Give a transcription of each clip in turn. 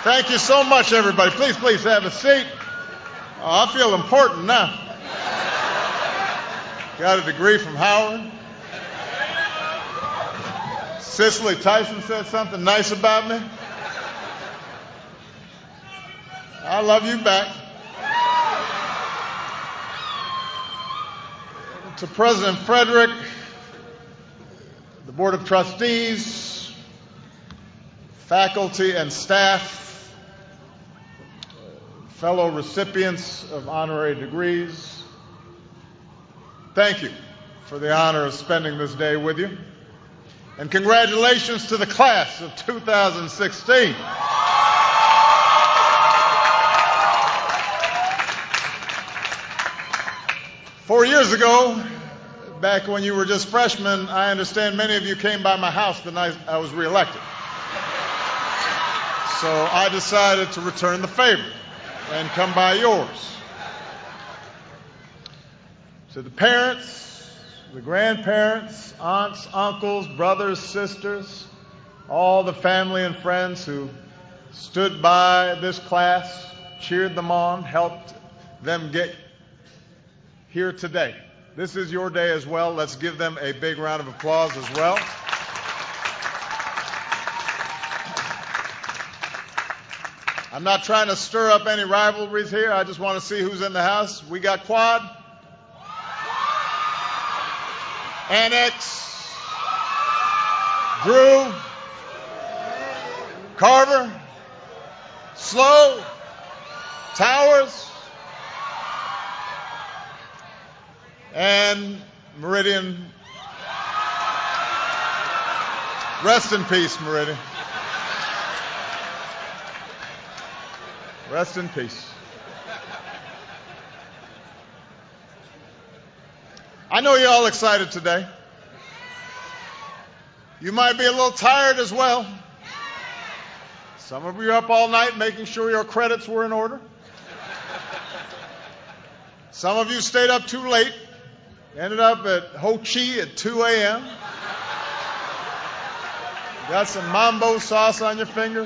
Thank you so much, everybody. Please have a seat. Oh, I feel important now. Got a degree from Howard. Cicely Tyson said something nice about me. I love you back. To President Frederick, the Board of Trustees, faculty and staff, fellow recipients of honorary degrees, thank you for the honor of spending this day with you. And congratulations to the class of 2016. Four years ago, back when you were just freshmen, I understand many of you came by my house the night I was reelected. So I decided to return the favor and come by yours. To the parents, the grandparents, aunts, uncles, brothers, sisters, all the family and friends who stood by this class, cheered them on, helped them get here today. This is your day as well. Let's give them a big round of applause as well. I'm not trying to stir up any rivalries here. I just want to see who's in the house. We got Quad, Annex, Drew, Carver, Slow, Towers, and Meridian. Rest in peace, Meridian. Rest in peace. I know you're all excited today. You might be a little tired as well. Some of you are up all night making sure your credits were in order. Some of you stayed up too late, ended up at Ho Chi at 2 a.m. Got some mambo sauce on your fingers.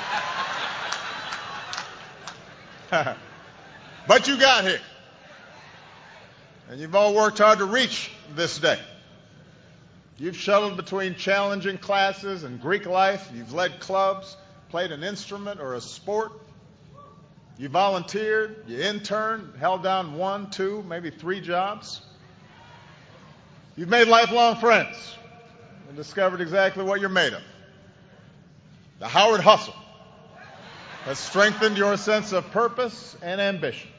But you got here. And you've all worked hard to reach this day. You've shuttled between challenging classes and Greek life. You've led clubs, played an instrument or a sport. You volunteered, you interned, held down 1, 2, maybe 3 jobs. You've made lifelong friends and discovered exactly what you're made of. The Howard hustle has strengthened your sense of purpose and ambition,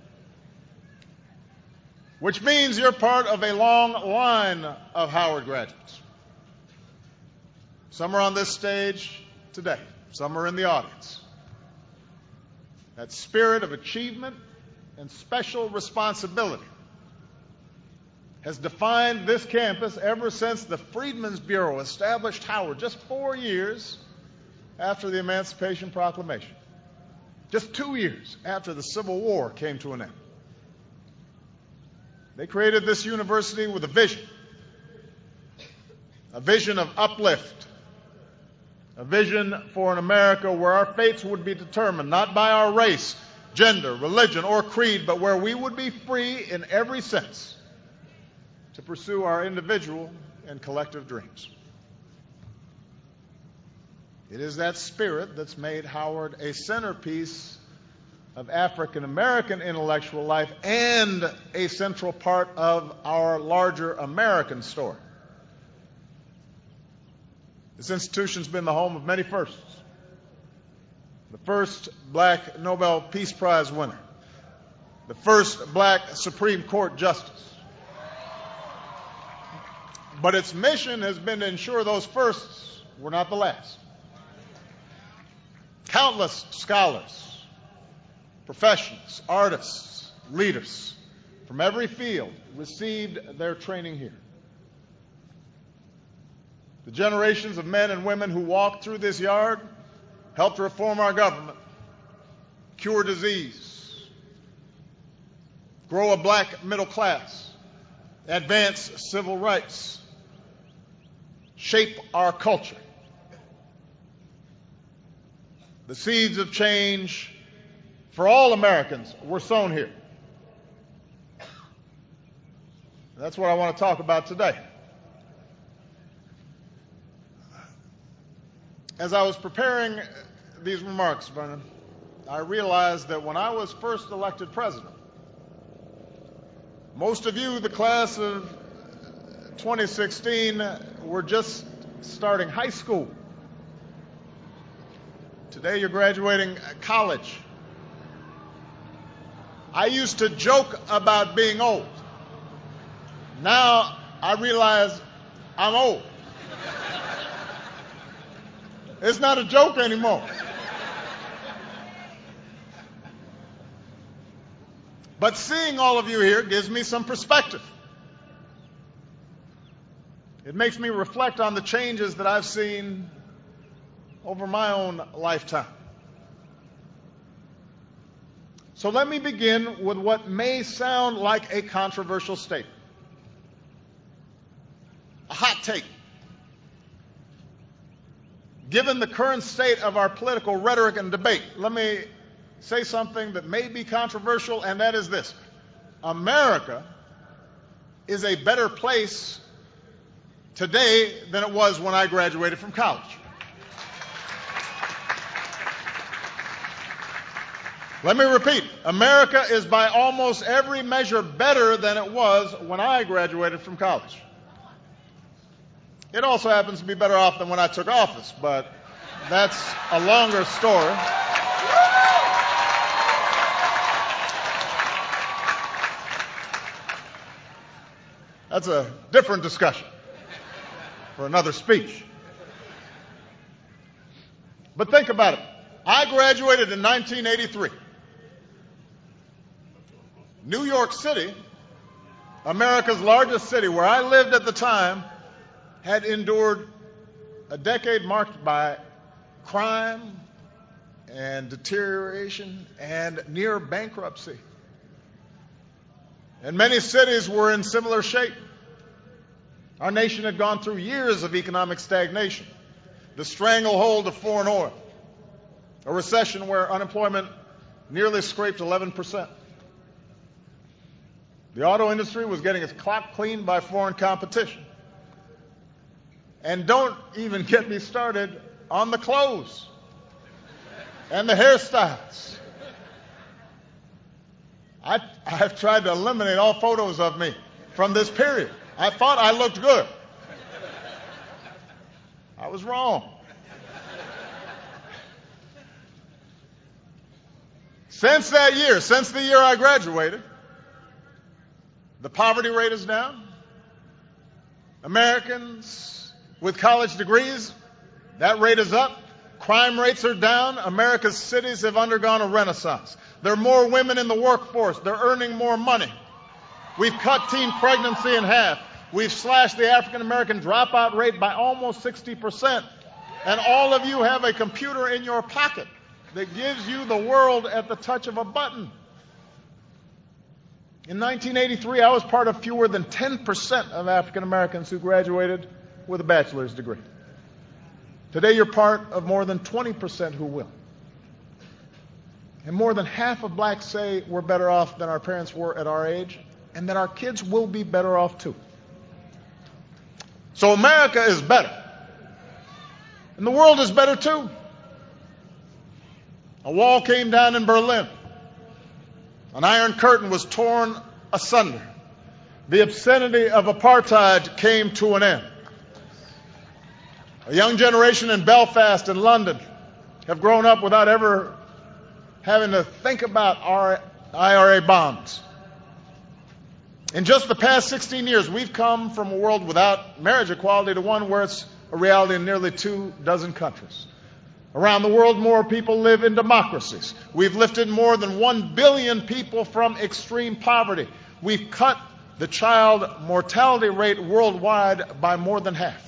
which means you're part of a long line of Howard graduates. Some are on this stage today. Some are in the audience. That spirit of achievement and special responsibility has defined this campus ever since the Freedmen's Bureau established Howard just 4 years after the Emancipation Proclamation. Just 2 years after the Civil War came to an end. They created this university with a vision of uplift, a vision for an America where our fates would be determined not by our race, gender, religion, or creed, but where we would be free in every sense to pursue our individual and collective dreams. It is that spirit that's made Howard a centerpiece of African American intellectual life and a central part of our larger American story. This institution's been the home of many firsts. The first black Nobel Peace Prize winner, the first black Supreme Court justice. But its mission has been to ensure those firsts were not the last. Countless scholars, professionals, artists, leaders from every field received their training here. The generations of men and women who walked through this yard helped reform our government, cure disease, grow a black middle class, advance civil rights, shape our culture. The seeds of change for all Americans were sown here. That's what I want to talk about today. As I was preparing these remarks, Vernon, I realized that when I was first elected president, most of you, the class of 2016, were just starting high school. Today you're graduating college. I used to joke about being old. Now I realize I'm old. It's not a joke anymore. But seeing all of you here gives me some perspective. It makes me reflect on the changes that I've seen over my own lifetime. So let me begin with what may sound like a controversial statement. A hot take. Given the current state of our political rhetoric and debate, let me say something that may be controversial, and that is this. America is a better place today than it was when I graduated from college. Let me repeat. America is by almost every measure better than it was when I graduated from college. It also happens to be better off than when I took office, but that's a longer story. That's a different discussion for another speech. But think about it. I graduated in 1983. New York City, America's largest city, where I lived at the time, had endured a decade marked by crime and deterioration and near bankruptcy. And many cities were in similar shape. Our nation had gone through years of economic stagnation, the stranglehold of foreign oil, a recession where unemployment nearly scraped 11%. The auto industry was getting its clock cleaned by foreign competition. And don't even get me started on the clothes and the hairstyles. I've tried to eliminate all photos of me from this period. I thought I looked good. I was wrong. Since that year, since the year I graduated, the poverty rate is down. Americans with college degrees, that rate is up. Crime rates are down. America's cities have undergone a renaissance. There are more women in the workforce. They're earning more money. We've cut teen pregnancy in half. We've slashed the African American dropout rate by almost 60%. And all of you have a computer in your pocket that gives you the world at the touch of a button. In 1983, I was part of fewer than 10% of African Americans who graduated with a bachelor's degree. Today, you're part of more than 20% who will. And more than half of blacks say we're better off than our parents were at our age, and that our kids will be better off too. So America is better. And the world is better too. A wall came down in Berlin. An iron curtain was torn asunder. The obscenity of apartheid came to an end. A young generation in Belfast and London have grown up without ever having to think about our IRA bonds. In just the past 16 years, we've come from a world without marriage equality to one where it's a reality in nearly 24 countries. Around the world, more people live in democracies. We've lifted more than 1 billion people from extreme poverty. We've cut the child mortality rate worldwide by more than half.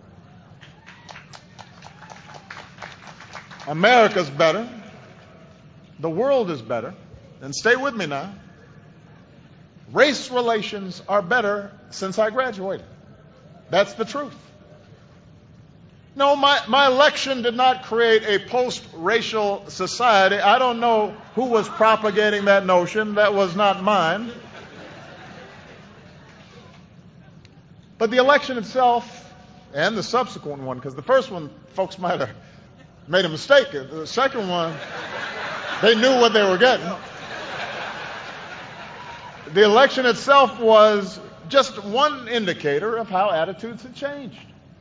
America's better. The world is better. And stay with me now. Race relations are better since I graduated. That's the truth. No, my election did not create a post-racial society. I don't know who was propagating that notion. That was not mine. But the election itself and the subsequent one, because the first one, folks might have made a mistake. The second one, they knew what they were getting. The election itself was just one indicator of how attitudes had changed.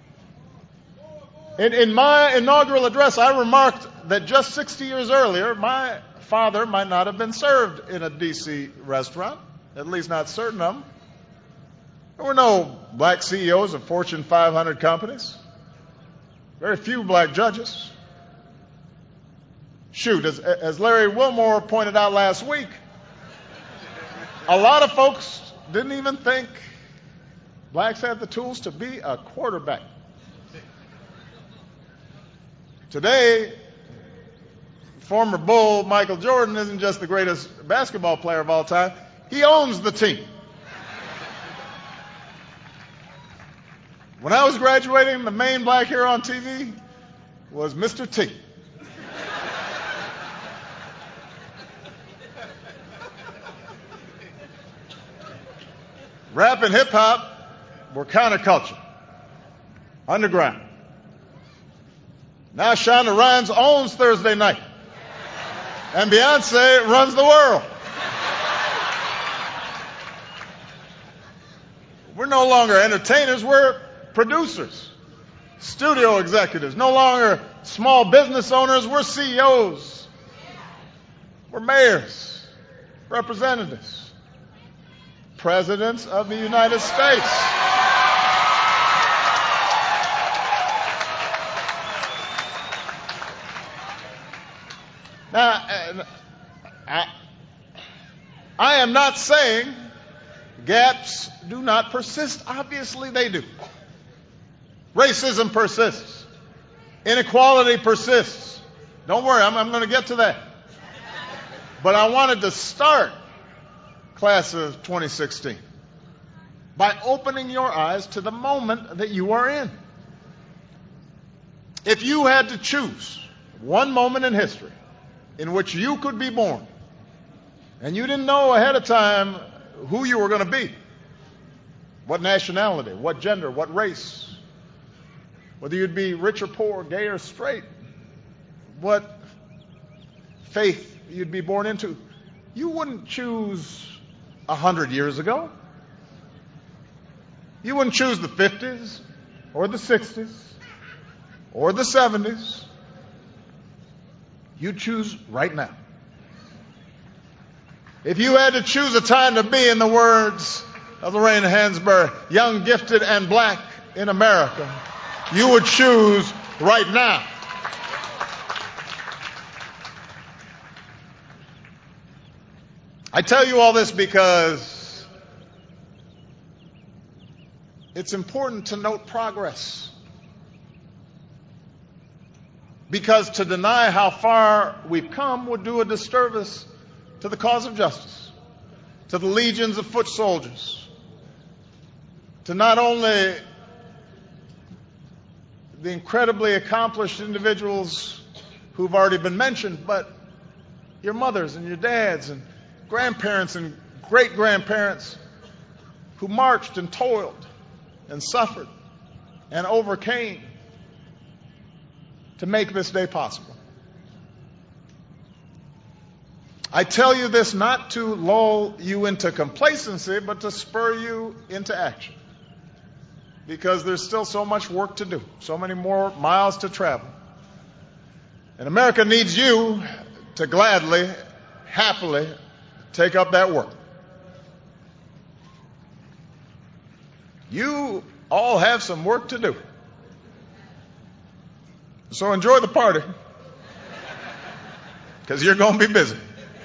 In my inaugural address, I remarked that just 60 years earlier, my father might not have been served in a D.C. restaurant, at least not certain of them. There were no black CEOs of Fortune 500 companies. Very few black judges. Shoot, as Larry Wilmore pointed out last week, a lot of folks didn't even think blacks had the tools to be a quarterback. Today, former Bull Michael Jordan isn't just the greatest basketball player of all time, he owns the team. When I was graduating, the main black hero on TV was Mr. T. Rap and hip-hop were counterculture, underground. Now Shonda Rhimes owns Thursday Night, and Beyonce runs the world. We're no longer entertainers, we're producers, studio executives, no longer small business owners, we're CEOs, we're mayors, representatives, presidents of the United States. Now, I am not saying gaps do not persist. Obviously they do. Racism persists. Inequality persists. Don't worry, I'm going to get to that. But I wanted to start class of 2016 by opening your eyes to the moment that you are in. If you had to choose one moment in history in which you could be born, and you didn't know ahead of time who you were going to be, what nationality, what gender, what race, whether you'd be rich or poor, gay or straight, what faith you'd be born into, you wouldn't choose 100 years ago. You wouldn't choose the 50s or the 60s or the 70s. You choose right now. If you had to choose a time to be, in the words of Lorraine Hansberry, young, gifted, and black in America, you would choose right now. I tell you all this because it's important to note progress. Because to deny how far we've come would do a disservice to the cause of justice, to the legions of foot soldiers, to not only the incredibly accomplished individuals who've already been mentioned, but your mothers and your dads and grandparents and great-grandparents who marched and toiled and suffered and overcame to make this day possible. I tell you this not to lull you into complacency, but to spur you into action. Because there's still so much work to do, so many more miles to travel. And America needs you to gladly, happily take up that work. You all have some work to do. So enjoy the party, because you're going to be busy.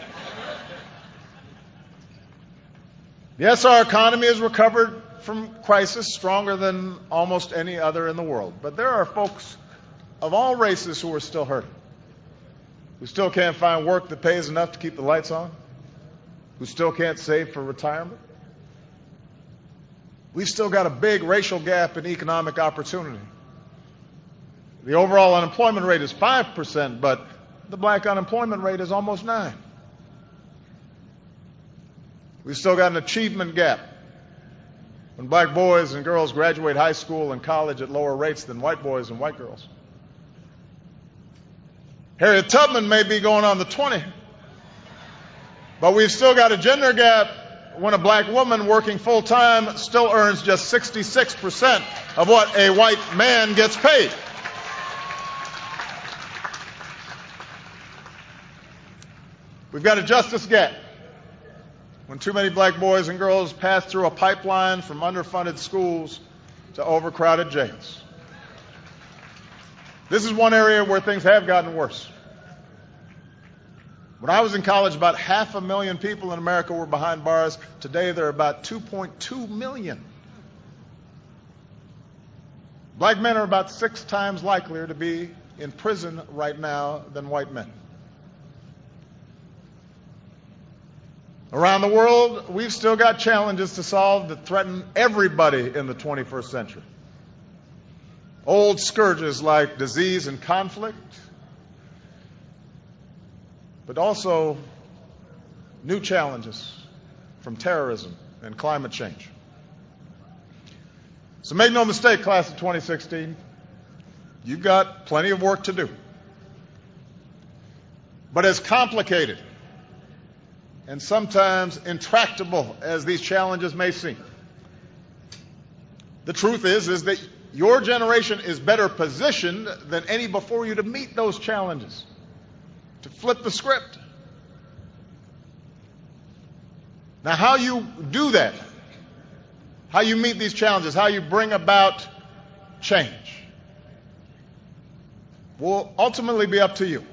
Yes, our economy has recovered from crisis stronger than almost any other in the world. But there are folks of all races who are still hurting, who still can't find work that pays enough to keep the lights on, who still can't save for retirement. We've still got a big racial gap in economic opportunity. The overall unemployment rate is 5%, but the black unemployment rate is almost 9%. We've still got an achievement gap when black boys and girls graduate high school and college at lower rates than white boys and white girls. Harriet Tubman may be going on the 20, but we've still got a gender gap when a black woman working full-time still earns just 66% of what a white man gets paid. We've got a justice gap when too many black boys and girls pass through a pipeline from underfunded schools to overcrowded jails. This is one area where things have gotten worse. When I was in college, about 500,000 people in America were behind bars. Today, there are about 2.2 million. Black men are about 6 times likelier to be in prison right now than white men. Around the world, we've still got challenges to solve that threaten everybody in the 21st century. Old scourges like disease and conflict, but also new challenges from terrorism and climate change. So make no mistake, class of 2016, you've got plenty of work to do. But as complicated and sometimes intractable as these challenges may seem, the truth is that your generation is better positioned than any before you to meet those challenges, to flip the script. Now, how you do that, how you meet these challenges, how you bring about change, will ultimately be up to you.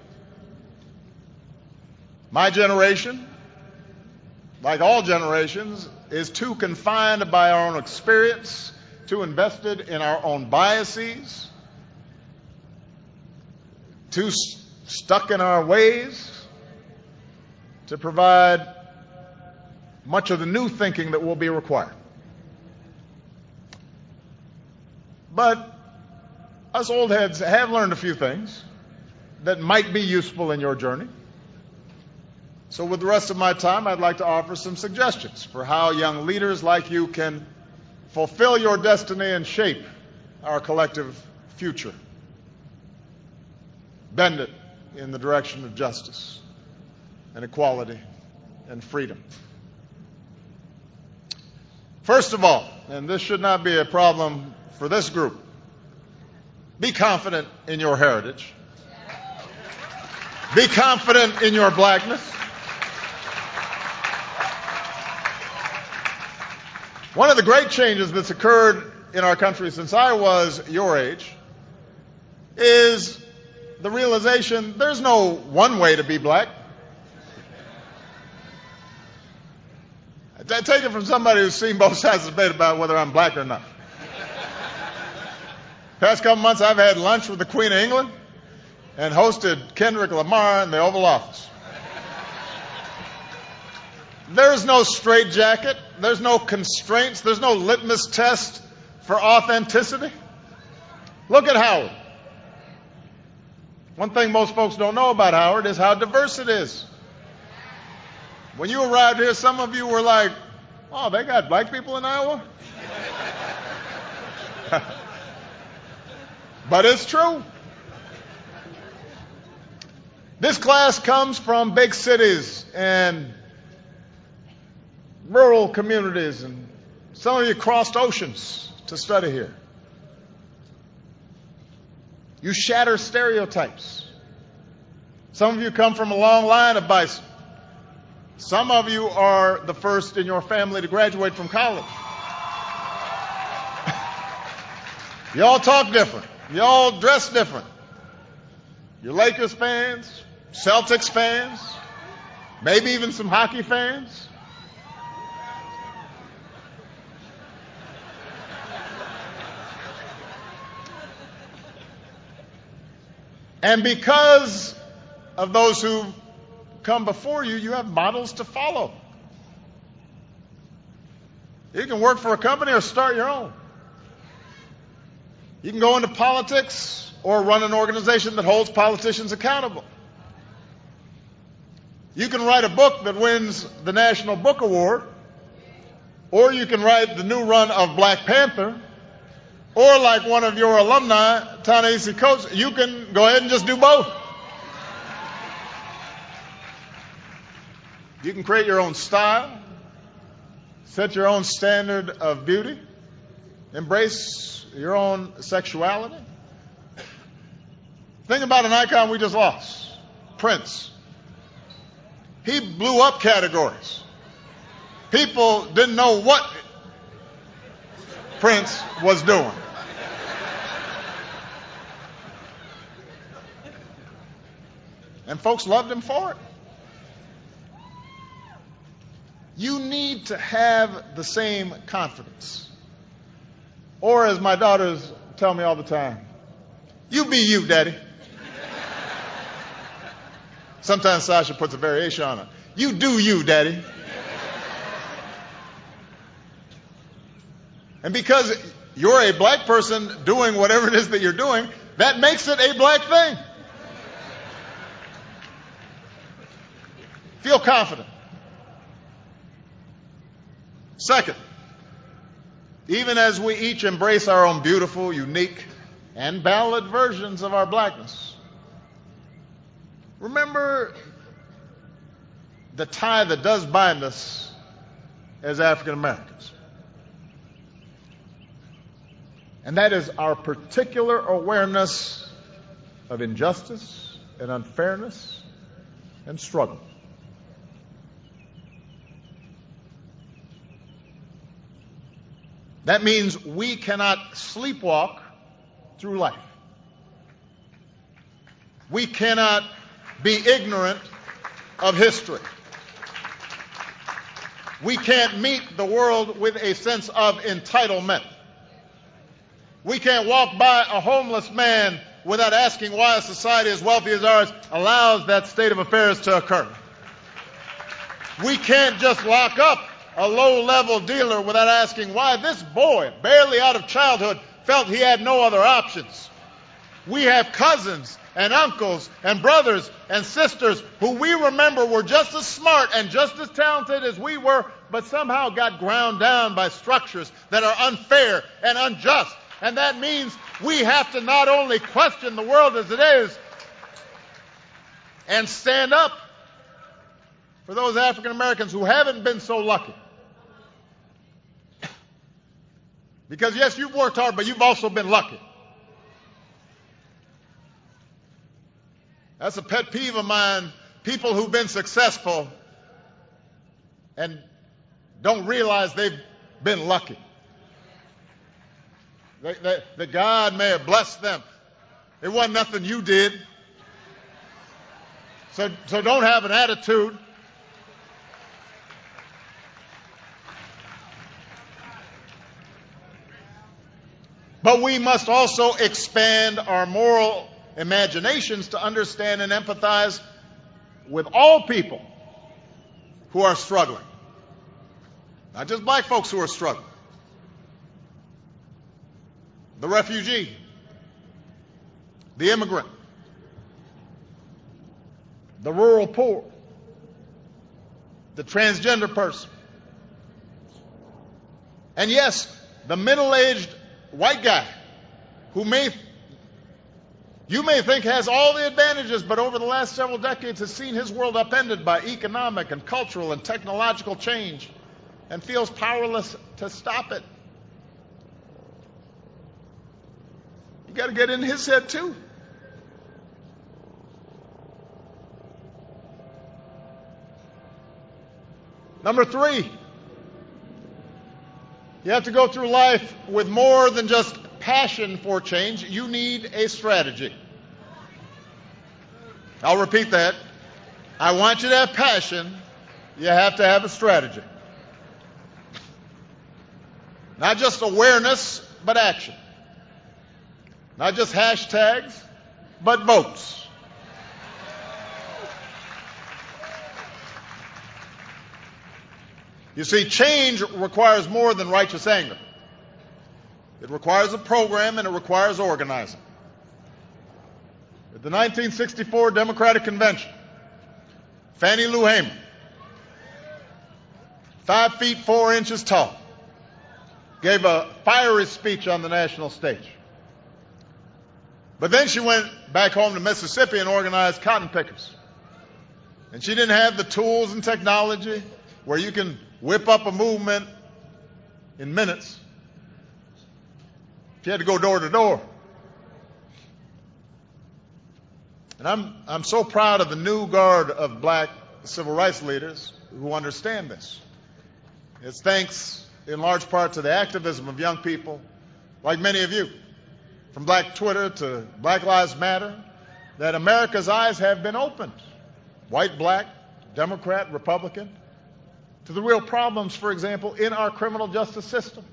My generation, like all generations, is too confined by our own experience, too invested in our own biases, too stuck in our ways to provide much of the new thinking that will be required. But us old heads have learned a few things that might be useful in your journey. So with the rest of my time, I'd like to offer some suggestions for how young leaders like you can fulfill your destiny and shape our collective future. Bend it in the direction of justice and equality and freedom. First of all, and this should not be a problem for this group, be confident in your heritage. Be confident in your blackness. One of the great changes that's occurred in our country since I was your age is the realization there's no one way to be black. I take it from somebody who's seen both sides of the debate about whether I'm black or not. Past couple months, I've had lunch with the Queen of England and hosted Kendrick Lamar in the Oval Office. There's no straitjacket. There's no constraints. There's no litmus test for authenticity. Look at Howard. One thing most folks don't know about Howard is how diverse it is. When you arrived here, some of you were like, oh, they got black people in Iowa? But it's true. This class comes from big cities and rural communities, and some of you crossed oceans to study here. You shatter stereotypes. Some of you come from a long line of bison. Some of you are the first in your family to graduate from college. You all talk different. You all dress different. You're Lakers fans, Celtics fans, maybe even some hockey fans. And because of those who come before you, you have models to follow. You can work for a company or start your own. You can go into politics or run an organization that holds politicians accountable. You can write a book that wins the National Book Award, or you can write the new run of Black Panther, or like one of your alumni, Ta-Nehisi Coates, you can go ahead and just do both. You can create your own style, set your own standard of beauty, embrace your own sexuality. Think about an icon we just lost, Prince. He blew up categories. People didn't know what Prince was doing. And folks loved him for it. You need to have the same confidence. Or as my daughters tell me all the time, you be you, Daddy. Sometimes Sasha puts a variation on it. You do you, Daddy. And because you're a black person doing whatever it is that you're doing, that makes it a black thing. Feel confident. Second, even as we each embrace our own beautiful, unique, and valid versions of our blackness, remember the tie that does bind us as African Americans. And that is our particular awareness of injustice and unfairness and struggle. That means we cannot sleepwalk through life. We cannot be ignorant of history. We can't meet the world with a sense of entitlement. We can't walk by a homeless man without asking why a society as wealthy as ours allows that state of affairs to occur. We can't just lock up a low-level dealer without asking why this boy, barely out of childhood, felt he had no other options. We have cousins and uncles and brothers and sisters who we remember were just as smart and just as talented as we were, but somehow got ground down by structures that are unfair and unjust. And that means we have to not only question the world as it is and stand up for those African Americans who haven't been so lucky. Because yes, you've worked hard, but you've also been lucky. That's a pet peeve of mine. People who've been successful and don't realize they've been lucky. That God may have blessed them. It wasn't nothing you did. So don't have an attitude. But we must also expand our moral imaginations to understand and empathize with all people who are struggling. Not just black folks who are struggling. The refugee, the immigrant, the rural poor, the transgender person, and yes, the middle-aged white guy who you may think has all the advantages, but over the last several decades has seen his world upended by economic and cultural and technological change and feels powerless to stop it. You got to get in his head too. Number 3, you have to go through life with more than just passion for change. You need a strategy. I'll repeat that. I want you to have passion. You have to have a strategy. Not just awareness, but action. Not just hashtags, but votes. You see, change requires more than righteous anger. It requires a program, and it requires organizing. At the 1964 Democratic Convention, Fannie Lou Hamer, 5 feet 4 inches tall, gave a fiery speech on the national stage. But then she went back home to Mississippi and organized cotton pickers. And she didn't have the tools and technology where you can whip up a movement in minutes. She had to go door to door. And I'm so proud of the new guard of black civil rights leaders who understand this. It's thanks in large part to the activism of young people like many of you, from Black Twitter to Black Lives Matter, that America's eyes have been opened, white, black, Democrat, Republican, to the real problems, for example, in our criminal justice system.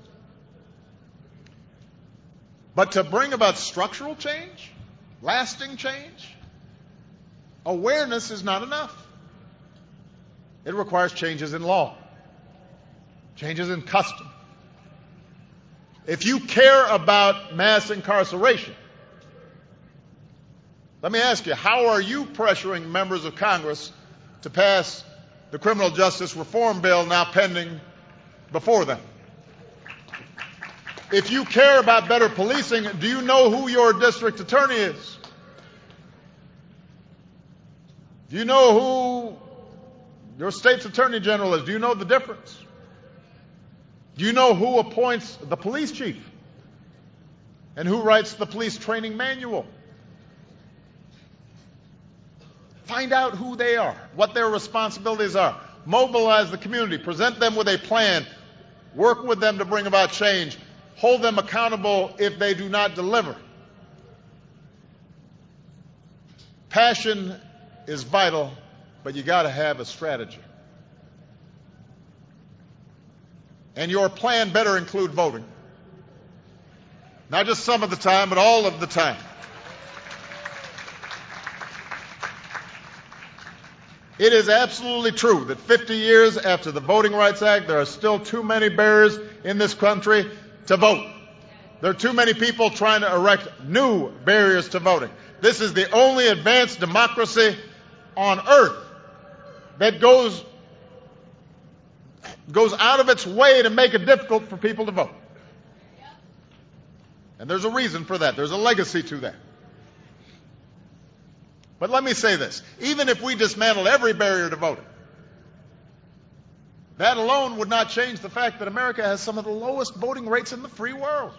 But to bring about structural change, lasting change, awareness is not enough. It requires changes in law, changes in custom. If you care about mass incarceration, let me ask you, how are you pressuring members of Congress to pass the criminal justice reform bill now pending before them? If you care about better policing, do you know who your district attorney is? Do you know who your state's attorney general is? Do you know the difference? Do you know who appoints the police chief? And who writes the police training manual? Find out who they are, what their responsibilities are. Mobilize the community, present them with a plan, work with them to bring about change, hold them accountable if they do not deliver. Passion is vital, but you got to have a strategy. And your plan better include voting. Not just some of the time, but all of the time. It is absolutely true that 50 years after the Voting Rights Act, there are still too many barriers in this country to vote. There are too many people trying to erect new barriers to voting. This is the only advanced democracy on earth that goes out of its way to make it difficult for people to vote. And there's a reason for that. There's a legacy to that. But let me say this. Even if we dismantled every barrier to voting, that alone would not change the fact that America has some of the lowest voting rates in the free world.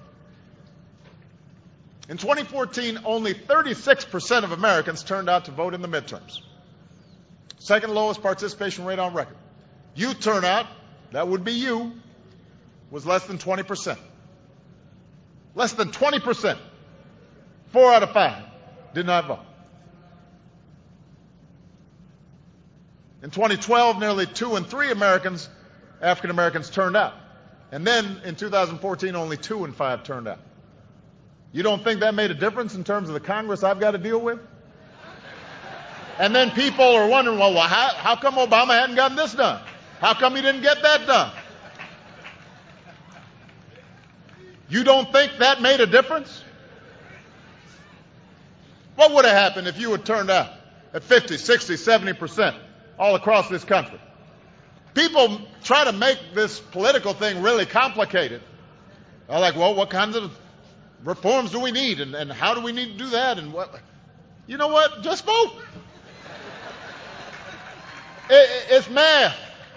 In 2014, only 36% of Americans turned out to vote in the midterms. Second lowest participation rate on record. Youth turnout, that would be you, was less than 20%. Less than 20%. 4 out of 5 did not vote. In 2012, nearly 2 in 3 African Americans turned out. And then in 2014, only 2 in 5 turned out. You don't think that made a difference in terms of the Congress I've got to deal with? And then people are wondering, well, how come Obama hadn't gotten this done? How come he didn't get that done? You don't think that made a difference? What would have happened if you had turned out at 50, 60, 70% all across this country? People try to make this political thing really complicated. They're like, well, what kinds of reforms do we need? And how do we need to do that? And what? You know what? Just vote. It's math.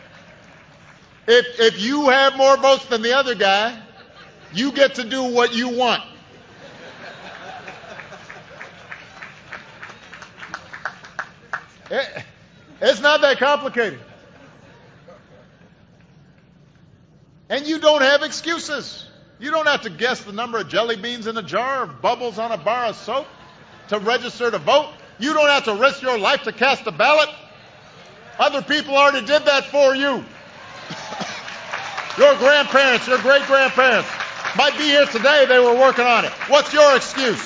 If you have more votes than the other guy, you get to do what you want. It's not that complicated. And you don't have excuses. You don't have to guess the number of jelly beans in a jar or bubbles on a bar of soap to register to vote. You don't have to risk your life to cast a ballot. Other people already did that for you. Your grandparents, your great-grandparents might be here today. They were working on it. What's your excuse?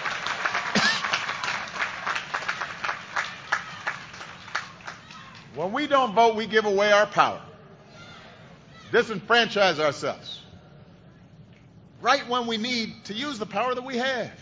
When we don't vote, we give away our power, disenfranchise ourselves. right when we need to use the power that we have.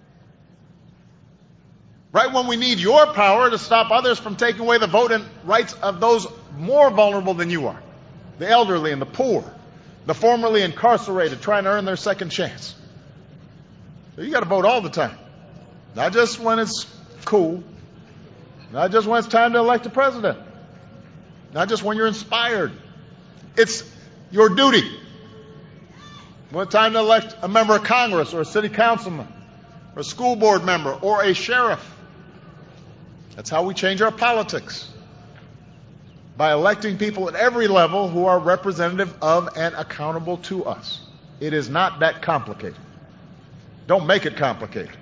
Right when we need your power to stop others from taking away the voting rights of those more vulnerable than you are. The elderly and the poor, the formerly incarcerated trying to earn their second chance. So you got to vote all the time. Not just when it's cool. Not just when it's time to elect a president. Not just when you're inspired. It's your duty. When it's time to elect a member of Congress or a city councilman or a school board member or a sheriff. That's how we change our politics. By electing people at every level who are representative of and accountable to us. It is not that complicated. Don't make it complicated.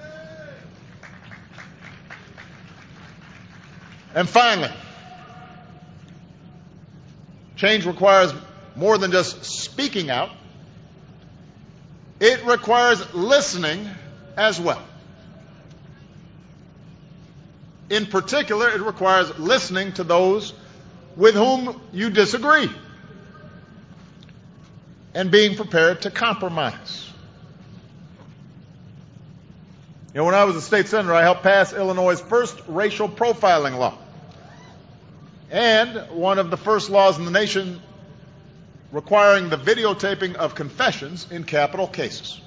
And finally, change requires more than just speaking out. It requires listening as well. In particular, it requires listening to those with whom you disagree and being prepared to compromise. You know, when I was a state senator, I helped pass Illinois' first racial profiling law and one of the first laws in the nation requiring the videotaping of confessions in capital cases.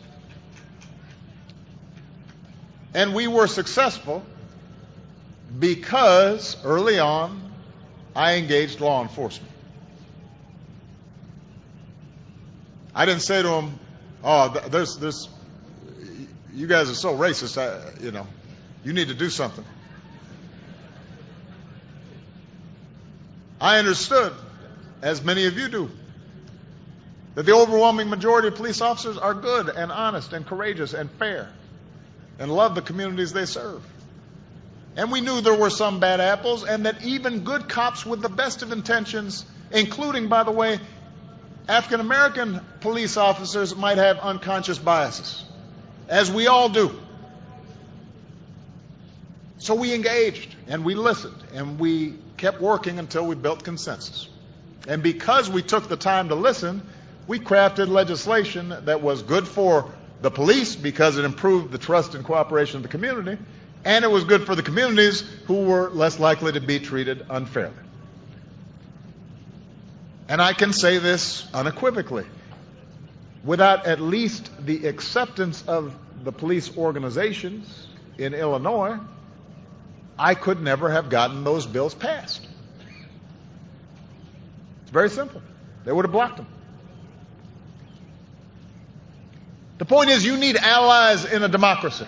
And we were successful because early on I engaged law enforcement. I didn't say to them, "Oh, there's you guys are so racist, you need to do something." I understood, as many of you do, that the overwhelming majority of police officers are good and honest and courageous and fair and love the communities they serve. And we knew there were some bad apples and that even good cops with the best of intentions, including, by the way, African American police officers, might have unconscious biases, as we all do. So we engaged and we listened and we kept working until we built consensus. And because we took the time to listen, we crafted legislation that was good for the police because it improved the trust and cooperation of the community, and it was good for the communities who were less likely to be treated unfairly. And I can say this unequivocally. Without at least the acceptance of the police organizations in Illinois, I could never have gotten those bills passed. It's very simple. They would have blocked them. The point is, you need allies in a democracy.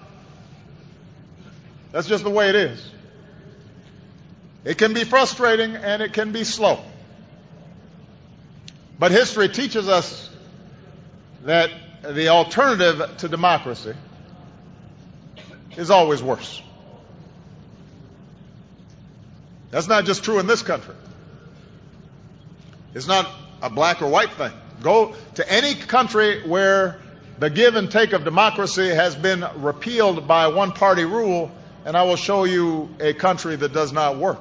That's just the way it is. It can be frustrating and it can be slow. But history teaches us that the alternative to democracy is always worse. That's not just true in this country. It's not a black or white thing. Go to any country where the give and take of democracy has been repealed by one-party rule, and I will show you a country that does not work.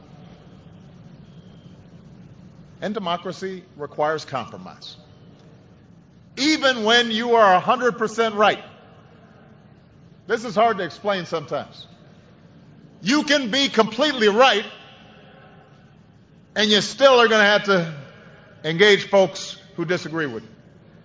And democracy requires compromise. Even when you are 100% right. This is hard to explain sometimes. You can be completely right, and you still are going to have to engage folks who disagree with you.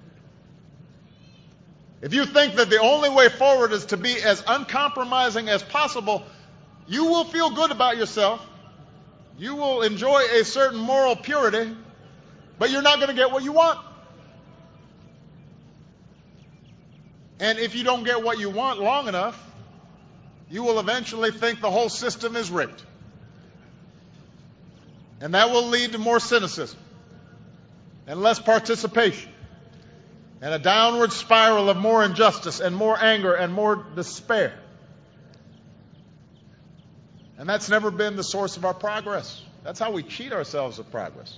If you think that the only way forward is to be as uncompromising as possible, you will feel good about yourself. You will enjoy a certain moral purity, but you're not going to get what you want. And if you don't get what you want long enough, you will eventually think the whole system is rigged. And that will lead to more cynicism and less participation and a downward spiral of more injustice and more anger and more despair. And that's never been the source of our progress. That's how we cheat ourselves of progress.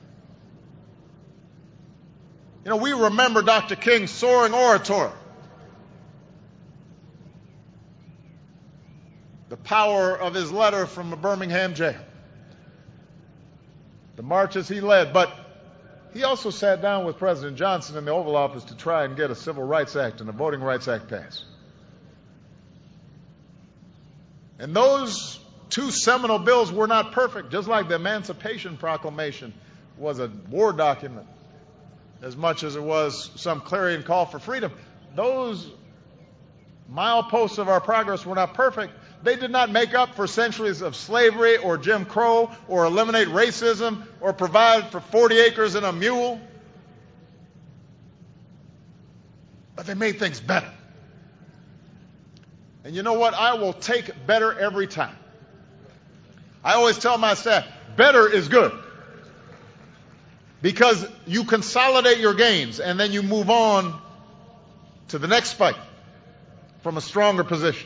You know, we remember Dr. King's soaring oratory. The power of his letter from a Birmingham jail. The marches he led. But he also sat down with President Johnson in the Oval Office to try and get a Civil Rights Act and a Voting Rights Act passed. And those two seminal bills were not perfect, just like the Emancipation Proclamation was a war document as much as it was some clarion call for freedom. Those mileposts of our progress were not perfect. They did not make up for centuries of slavery or Jim Crow or eliminate racism or provide for 40 acres and a mule. But they made things better. And you know what? I will take better every time. I always tell my staff, better is good. Because you consolidate your gains and then you move on to the next fight from a stronger position.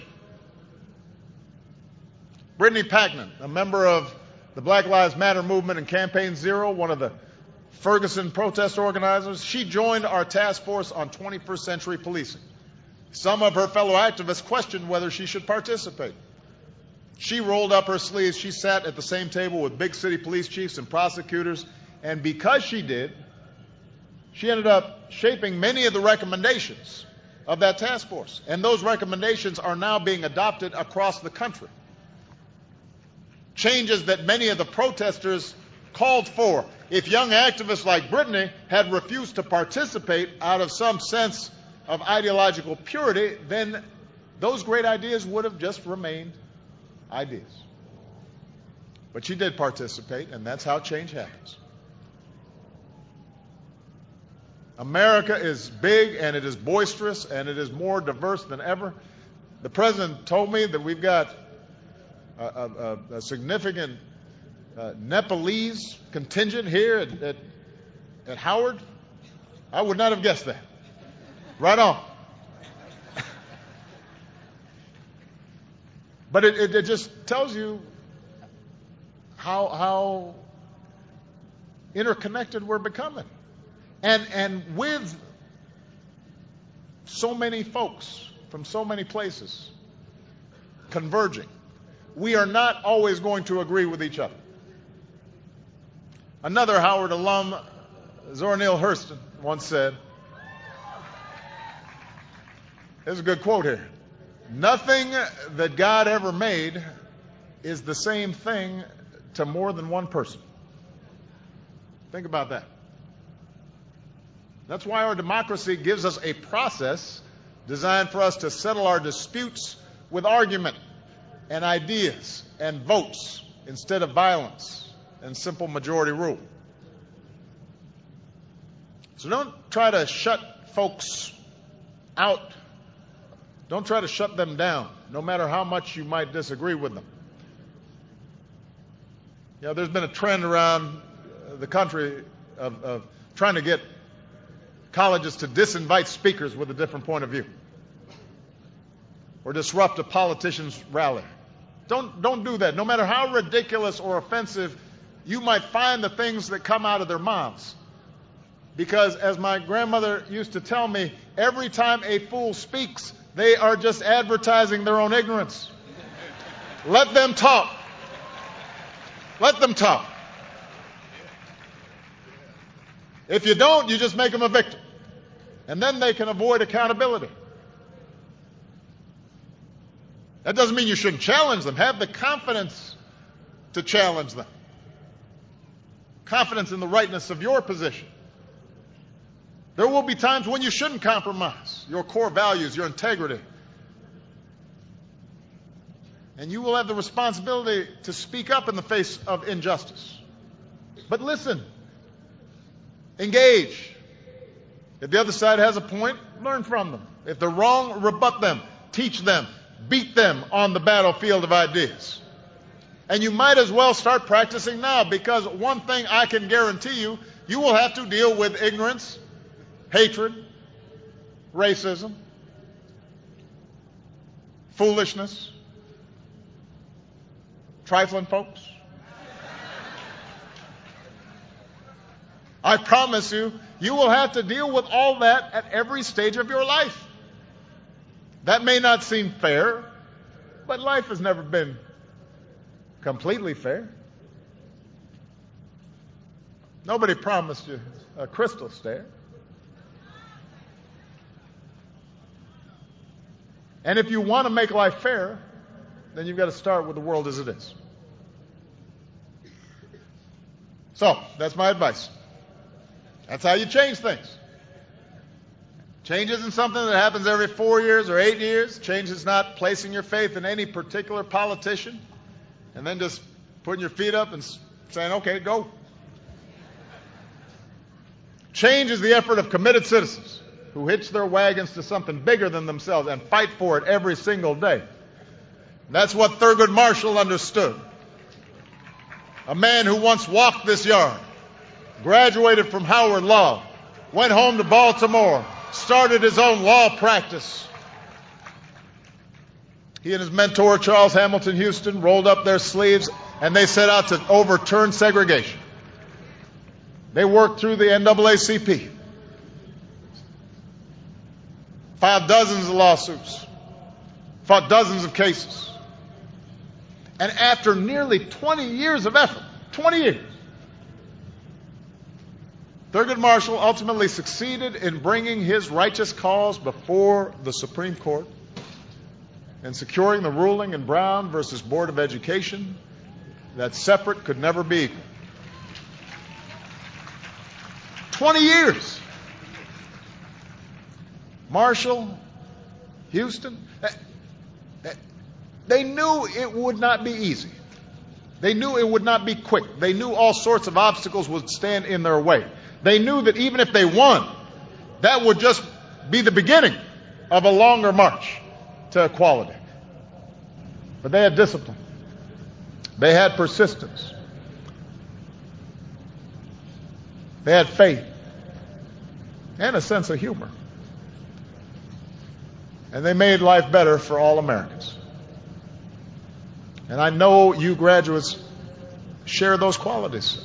Brittany Packman, a member of the Black Lives Matter movement and Campaign Zero, one of the Ferguson protest organizers, she joined our task force on 21st century policing. Some of her fellow activists questioned whether she should participate. She rolled up her sleeves. She sat at the same table with big city police chiefs and prosecutors. And because she did, she ended up shaping many of the recommendations of that task force. And those recommendations are now being adopted across the country. Changes that many of the protesters called for. If young activists like Brittany had refused to participate out of some sense of ideological purity, then those great ideas would have just remained ideas. But she did participate, and that's how change happens. America is big, and it is boisterous, and it is more diverse than ever. The president told me that we've got a significant Nepalese contingent here at Howard. I would not have guessed that. Right on. But it just tells you how interconnected we're becoming. And with so many folks from so many places converging, we are not always going to agree with each other. Another Howard alum, Zora Neale Hurston, once said, there's a good quote here, nothing that God ever made is the same thing to more than one person. Think about that. That's why our democracy gives us a process designed for us to settle our disputes with argument and ideas and votes instead of violence and simple majority rule. So don't try to shut folks out. Don't try to shut them down, no matter how much you might disagree with them. You know, there's been a trend around the country of trying to get colleges to disinvite speakers with a different point of view or disrupt a politician's rally. Don't do that. No matter how ridiculous or offensive you might find the things that come out of their mouths. Because as my grandmother used to tell me, every time a fool speaks, they are just advertising their own ignorance. Let them talk. Let them talk. If you don't, you just make them a victim. And then they can avoid accountability. That doesn't mean you shouldn't challenge them. Have the confidence to challenge them. Confidence in the rightness of your position. There will be times when you shouldn't compromise your core values, your integrity. And you will have the responsibility to speak up in the face of injustice. But listen. Engage. If the other side has a point, learn from them. If they're wrong, rebut them. Teach them. Beat them on the battlefield of ideas. And you might as well start practicing now, because one thing I can guarantee you, you will have to deal with ignorance, hatred, racism, foolishness, trifling folks. I promise you, you will have to deal with all that at every stage of your life. That may not seem fair, but life has never been completely fair. Nobody promised you a crystal stair. And if you want to make life fair, then you've got to start with the world as it is. So, that's my advice. That's how you change things. Change isn't something that happens every 4 years or 8 years. Change is not placing your faith in any particular politician and then just putting your feet up and saying, okay, go. Change is the effort of committed citizens who hitch their wagons to something bigger than themselves and fight for it every single day. That's what Thurgood Marshall understood. A man who once walked this yard, graduated from Howard Law, went home to Baltimore, started his own law practice. He and his mentor, Charles Hamilton Houston, rolled up their sleeves and they set out to overturn segregation. They worked through the NAACP, filed dozens of lawsuits, fought dozens of cases. And after nearly 20 years of effort, 20 years, Thurgood Marshall ultimately succeeded in bringing his righteous cause before the Supreme Court and securing the ruling in Brown versus Board of Education that separate could never be equal. 20 years. Marshall, Houston, they knew it would not be easy. They knew it would not be quick. They knew all sorts of obstacles would stand in their way. They knew that even if they won, that would just be the beginning of a longer march to equality. But they had discipline. They had persistence. They had faith and a sense of humor. And they made life better for all Americans. And I know you graduates share those qualities.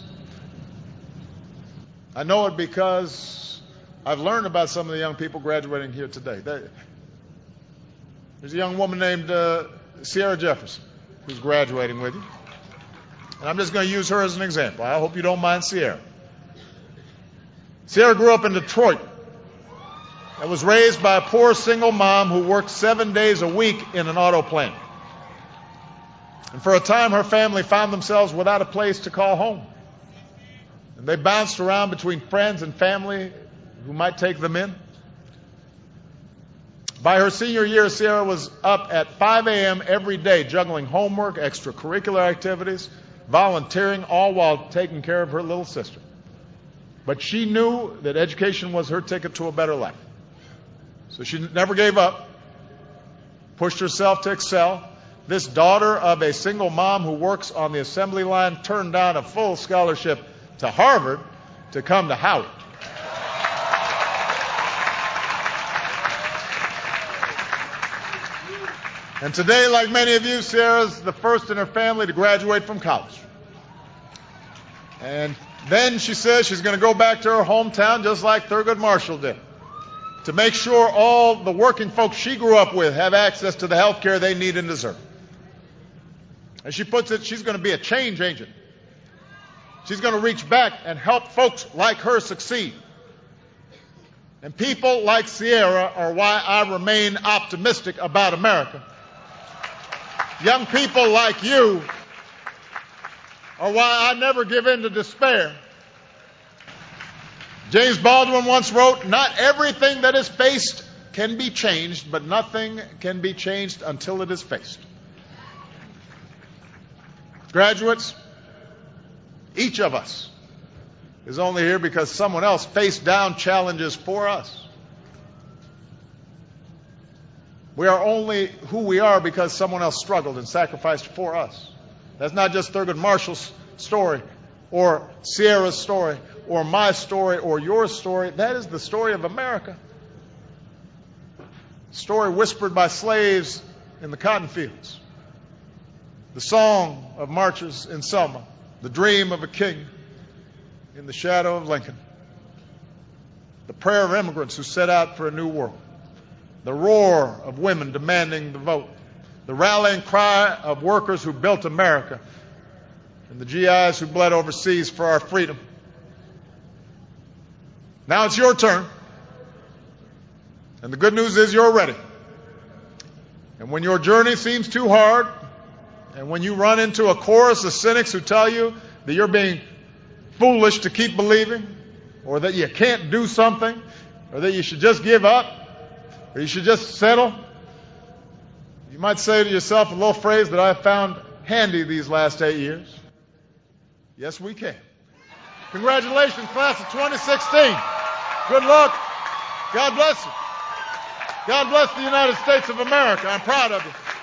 I know it because I've learned about some of the young people graduating here today. There's a young woman named Sierra Jefferson who's graduating with you. And I'm just going to use her as an example. I hope you don't mind Sierra. Sierra grew up in Detroit and was raised by a poor single mom who worked 7 days a week in an auto plant. And for a time, her family found themselves without a place to call home. And they bounced around between friends and family who might take them in. By her senior year, Sierra was up at 5 a.m. every day, juggling homework, extracurricular activities, volunteering, all while taking care of her little sister. But she knew that education was her ticket to a better life. So she never gave up, pushed herself to excel. This daughter of a single mom who works on the assembly line turned down a full scholarship to Harvard to come to Howard. And today, like many of you, Sierra's the first in her family to graduate from college. And then she says she's going to go back to her hometown just like Thurgood Marshall did, to make sure all the working folks she grew up with have access to the health care they need and deserve. As she puts it, she's going to be a change agent. She's going to reach back and help folks like her succeed. And people like Sierra are why I remain optimistic about America. Young people like you are why I never give in to despair. James Baldwin once wrote, "Not everything that is faced can be changed, but nothing can be changed until it is faced." Graduates, each of us is only here because someone else faced down challenges for us. We are only who we are because someone else struggled and sacrificed for us. That's not just Thurgood Marshall's story or Sierra's story or my story or your story. That is the story of America. Story whispered by slaves in the cotton fields. The song of marchers in Selma. The dream of a king in the shadow of Lincoln. The prayer of immigrants who set out for a new world. The roar of women demanding the vote. The rallying cry of workers who built America. And the GIs who bled overseas for our freedom. Now it's your turn. And the good news is you're ready. And when your journey seems too hard, and when you run into a chorus of cynics who tell you that you're being foolish to keep believing, or that you can't do something, or that you should just give up, or you should just settle, you might say to yourself a little phrase that I've found handy these last 8 years. Yes, we can. Congratulations, class of 2016. Good luck. God bless you. God bless the United States of America. I'm proud of you.